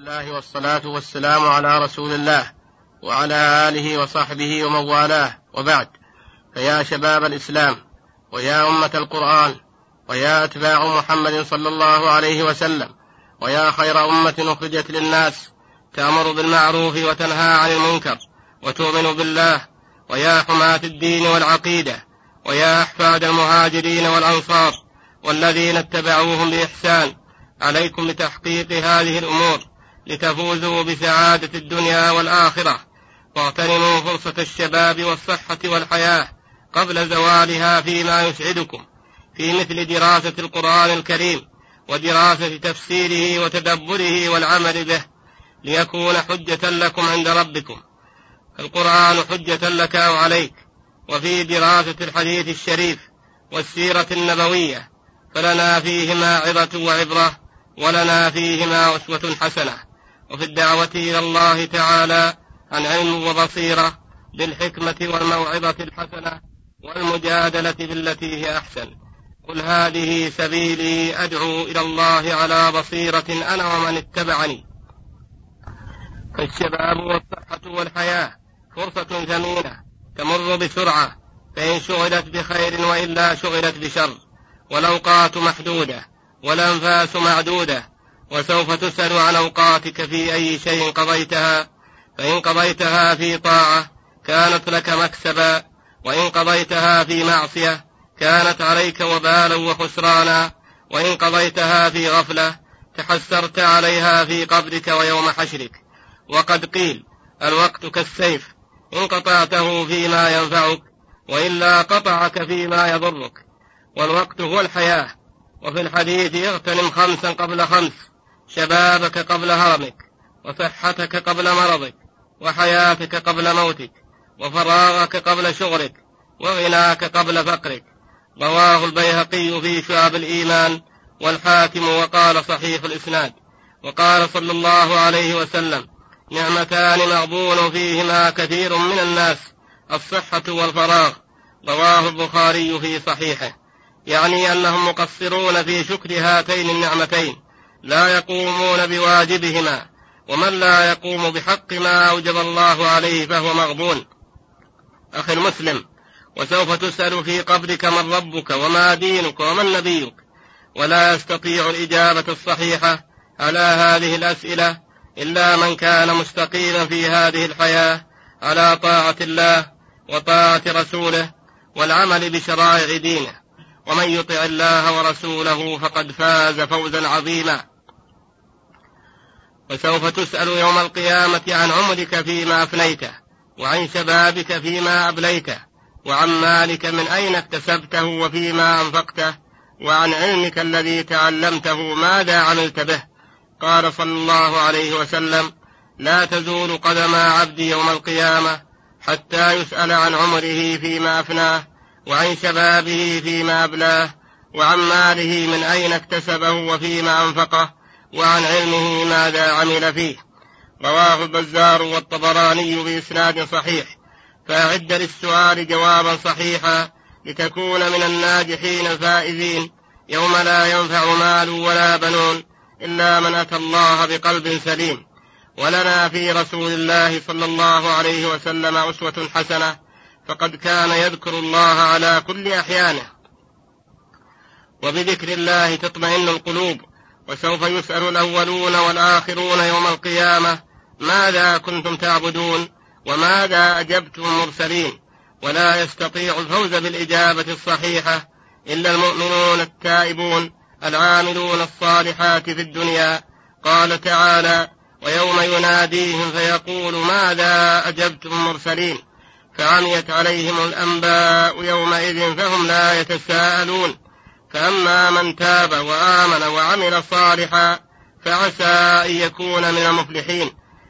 الله والصلاة والسلام على رسول الله وعلى آله وصحبه ومن والاه، وبعد. فيا شباب الإسلام ويا أمة القرآن ويا أتباع محمد صلى الله عليه وسلم ويا خير أمة أخرجت للناس، تأمر بالمعروف وتنهى عن المنكر وتؤمن بالله، ويا حماة الدين والعقيدة، ويا أحفاد المهاجرين والأنصار والذين اتبعوهم بإحسان، عليكم بتحقيق هذه الأمور لتفوزوا بسعادة الدنيا والآخرة، واغتنموا فرصة الشباب والصحة والحياة قبل زوالها فيما يسعدكم، في مثل دراسة القرآن الكريم ودراسة تفسيره وتدبره والعمل به، ليكون حجة لكم عند ربكم. القرآن حجة لك أو عليك. وفي دراسة الحديث الشريف والسيرة النبوية فلنا فيهما عظة وعبرة، ولنا فيهما أسوة حسنة. وفي الدعوة إلى الله تعالى عن علم وبصيرة بالحكمة والموعظة الحسنة والمجادلة بالتي هي أحسن. قل هذه سبيلي أدعو إلى الله على بصيرة أنا ومن اتبعني. فالشباب والصحة والحياة فرصة ثمينة تمر بسرعة، فإن شغلت بخير وإلا شغلت بشر، والأوقات محدودة والأنفاس معدودة، وسوف تسأل عن أوقاتك في أي شيء قضيتها، فإن قضيتها في طاعة كانت لك مكسبا، وإن قضيتها في معصية كانت عليك وبالا وخسرانا، وإن قضيتها في غفلة تحسرت عليها في قبرك ويوم حشرك. وقد قيل: الوقت كالسيف، إن قطعته فيما ينفعك وإلا قطعك فيما يضرك، والوقت هو الحياة. وفي الحديث: اغتنم 5 قبل 5، شبابك قبل هرمك، وصحتك قبل مرضك، وحياتك قبل موتك، وفراغك قبل شغلك، وغناك قبل فقرك. رواه البيهقي في شعب الإيمان والحاكم وقال صحيح الإسناد. وقال صلى الله عليه وسلم: نعمتان مغبون فيهما كثير من الناس، الصحة والفراغ. رواه البخاري في صحيحه، يعني أنهم مقصرون في شكر هاتين النعمتين، لا يقومون بواجبهما، ومن لا يقوم بحق ما أوجب الله عليه فهو مغبون. أخي المسلم، وسوف تسأل في قبرك من ربك وما دينك ومن نبيك، ولا يستطيع الإجابة الصحيحة على هذه الأسئلة إلا من كان مستقيما في هذه الحياة على طاعة الله وطاعة رسوله والعمل بشرائع دينه، ومن يطع الله ورسوله فقد فاز فوزا عظيما. وسوف تسأل يوم القيامة عن عمرك فيما أفنيته، وعن شبابك فيما أبليته، وعن مالك من أين اكتسبته وفيما أنفقته، وعن علمك الذي تعلمته ماذا عملت به. قال صلى الله عليه وسلم: لا تزول قدم عبد يوم القيامة حتى يسأل عن عمره فيما أفناه، وعن شبابه فيما أبلاه، وعن ماله من أين اكتسبه وفيما أنفقه، وعن علمه ماذا عمل فيه. رواه البزار والطبراني بإسناد صحيح. فأعد للسؤال جوابا صحيحا لتكون من الناجحين الفائزين يوم لا ينفع مال ولا بنون إلا من أتى الله بقلب سليم. ولنا في رسول الله صلى الله عليه وسلم أسوة حسنة، فقد كان يذكر الله على كل أحيانه، وبذكر الله تطمئن القلوب. وسوف يسأل الأولون والآخرون يوم القيامة: ماذا كنتم تعبدون وماذا أجبتم المرسلين؟ ولا يستطيع الفوز بالإجابة الصحيحة إلا المؤمنون التائبون العاملون الصالحات في الدنيا. قال تعالى: ويوم يناديهم فيقول ماذا أجبتم المرسلين، فعميت عليهم الأنباء يومئذ فهم لا يتساءلون. فأما من تاب وآمن وعمل صالحا فعسى أن يكون من المفلحين.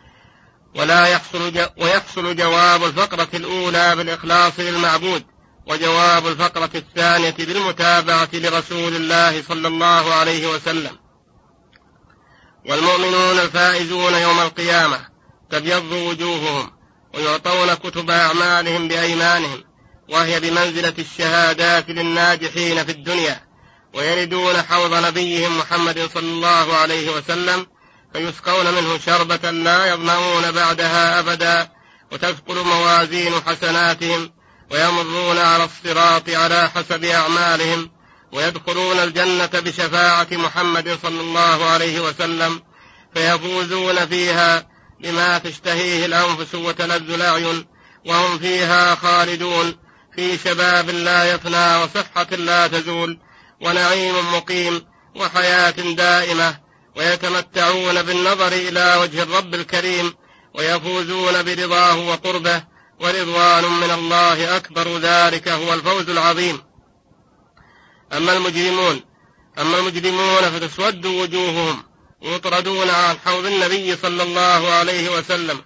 ويحصل جواب الفقرة الأولى بالإخلاص للمعبود، وجواب الفقرة الثانية بالمتابعة لرسول الله صلى الله عليه وسلم. والمؤمنون الفائزون يوم القيامة تبيض وجوههم، ويعطون كتب أعمالهم بأيمانهم، وهي بمنزلة الشهادات للناجحين في الدنيا، ويردون حوض نبيهم محمد صلى الله عليه وسلم فيسقون منه شربة لا يظمؤون بعدها أبدا، وتثقل موازين حسناتهم، ويمرون على الصراط على حسب أعمالهم، ويدخلون الجنة بشفاعة محمد صلى الله عليه وسلم، فيفوزون فيها بما تشتهيه الأنفس وتلذ الأعين، وهم فيها خالدون في شباب لا يفنى وصحة لا تزول ونعيم مقيم وحياة دائمة، ويتمتعون بالنظر إلى وجه الرب الكريم، ويفوزون برضاه وقربه، ورضوان من الله أكبر، ذلك هو الفوز العظيم. أما المجرمون فتسود وجوههم ويطردون عن حوض النبي صلى الله عليه وسلم،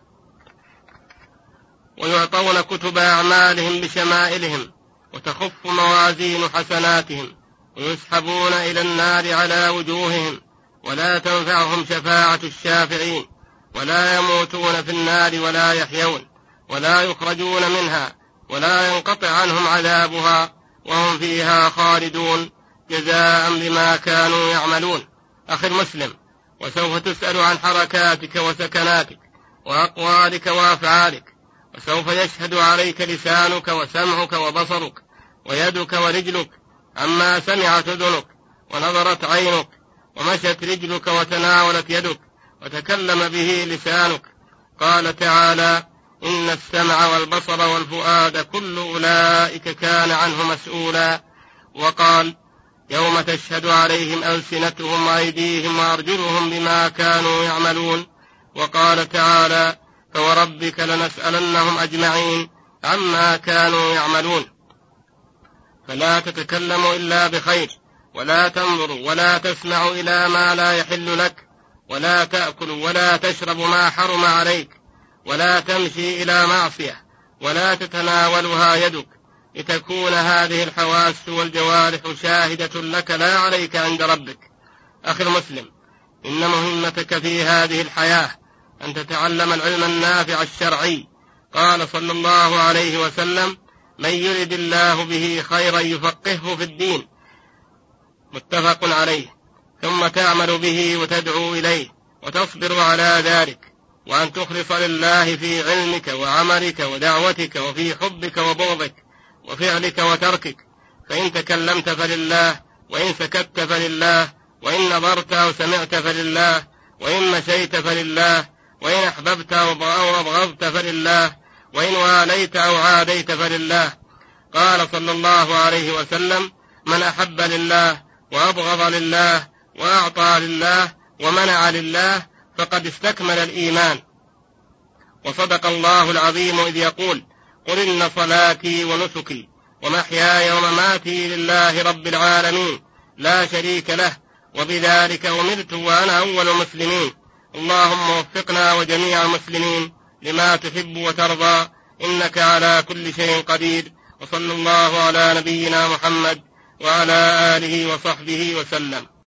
ويعطون كتب أعمالهم بشمائلهم، وتخف موازين حسناتهم، ويسحبون إلى النار على وجوههم، ولا تنفعهم شفاعة الشافعين، ولا يموتون في النار ولا يحيون، ولا يخرجون منها، ولا ينقطع عنهم عذابها، وهم فيها خالدون جزاء بما كانوا يعملون. أخي المسلم، وسوف تسأل عن حركاتك وسكناتك وأقوالك وأفعالك، وسوف يشهد عليك لسانك وسمعك وبصرك ويدك ورجلك، عما سمعت أذنك ونظرت عينك ومشت رجلك وتناولت يدك وتكلم به لسانك. قال تعالى: إن السمع والبصر والفؤاد كل أولئك كان عنه مسؤولا. وقال: يوم تشهد عليهم ألسنتهم وأيديهم وأرجلهم بما كانوا يعملون. وقال تعالى: فوربك لنسألنهم أجمعين عما كانوا يعملون. فلا تتكلموا إلا بخير، ولا تنظروا ولا تسمعوا إلى ما لا يحل لك، ولا تأكلوا ولا تشربوا ما حرم عليك، ولا تمشي إلى معصية، ولا تتناولها يدك، لتكون هذه الحواس والجوارح شاهدة لك لا عليك عند ربك. أخي المسلم، إن مهمتك في هذه الحياة أن تتعلم العلم النافع الشرعي. قال صلى الله عليه وسلم: من يرد الله به خيرا يفقهه في الدين، متفق عليه. ثم تعمل به وتدعو إليه وتصبر على ذلك، وأن تخلص لله في علمك وعملك ودعوتك، وفي حبك وبغضك، وفعلك وتركك. فإن تكلمت فلله، وإن سكت فلله، وإن نظرت أو سمعت فلله، وإن مشيت فلله، وإن أحببت أو أبغضت فلله، وإن واليت أو عاديت فلله. قال صلى الله عليه وسلم: من أحب لله وأبغض لله وأعطى لله ومنع لله فقد استكمل الإيمان. وصدق الله العظيم إذ يقول: قل إن صلاتي ونسكي ومحياي ومماتي لله رب العالمين لا شريك له، وبذلك أمرت وأنا أول المسلمين. اللهم وفقنا وجميع المسلمين لما تحب وترضى، إنك على كل شيء قدير. وصلى الله على نبينا محمد وعلى آله وصحبه وسلم.